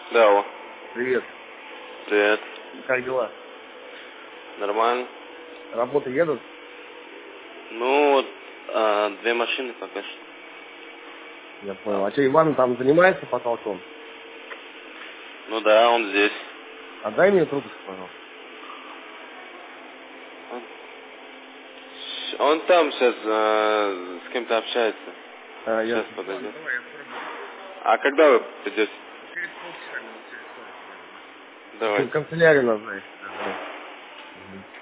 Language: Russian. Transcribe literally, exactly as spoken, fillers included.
Да, алло. Привет. Привет. Как дела? Нормально. Работы едут? Ну, вот, а, две машины пока что. Я понял. А что, Иван там занимается потолком? Ну да, он здесь. Отдай мне трубочку, пожалуйста. Он, он там сейчас а, с кем-то общается. А, Сейчас ясно. подойдет. Ладно, давай, я попробую. А когда вы придете? Через полчаса, минут через сорок. Давайте. В канцелярию нас, знаешь. Давай. Угу.